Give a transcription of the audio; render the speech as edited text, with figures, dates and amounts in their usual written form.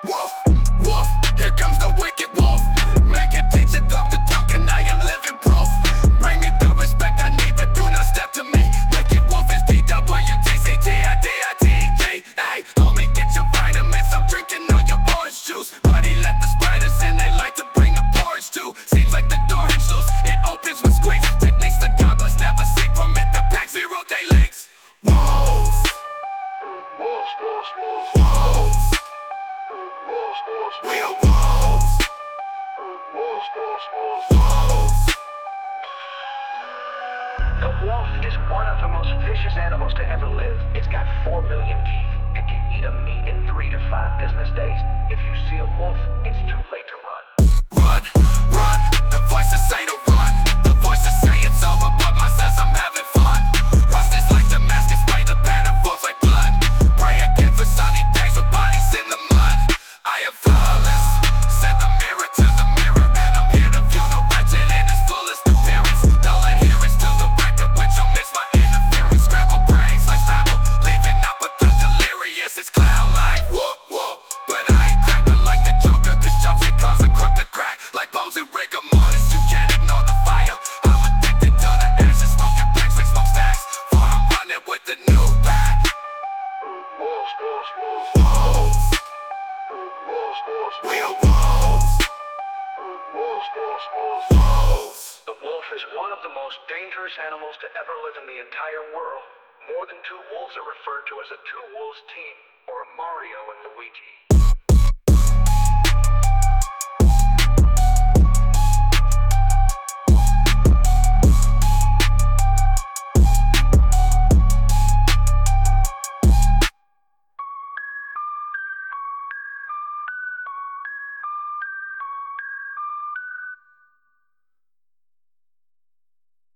Wolf, wolf, here comes the wicked wolf. Make it teach a dog to talk and I am living proof. Bring me the respect I need, but do not step to me. Wicked wolf is DWTCTIDITJ. Hey, homie, get your vitamins, I'm drinking all your orange juice. Buddy, let the spiders in, they like to bring a porridge too. Seems like the door is loose, it opens with squeaks. Techniques the goblins never see from it, the pack 0-day links. Wolves, wolves, wolves, wolves, wolves. We are wolves. Wolves, wolves, wolves, wolves. The wolf is one of the most vicious animals to ever live. It's got 4 million teeth and can eat a meat in 3 to 5 business days. If you see a wolf, it's too late to run. Run, run, the voices say to run. The voices say it's over, but mine says I'm having fun. Rust is like Damascus, spray the banner, wolves like blood. Pray again for sunny days with bodies in the mud. I am flawless, set the mirror to the mirror, and I'm here to view the wretched in its fullest appearance. Dull adherence to the record, which omits my interference. Scramble brains like Scrabble, leaving out but the delirious. It's clown like whoop whoop, but I ain't cracker like the Joker. This jumps it cause a crook to crack, like bones and rigor mortis. You can't ignore the fire. I'm addicted to the ashes, smoking packs like smokestacks. For I'm running with the new pack. Wolves, wolves, wolves, wolves. Wolves, wolves, we are wolves. Wolves, wolves, wolves, wolves. The wolf is one of the most dangerous animals to ever live in the entire world. More than 2 wolves are referred to as a 2 wolves team, or a Mario and Luigi.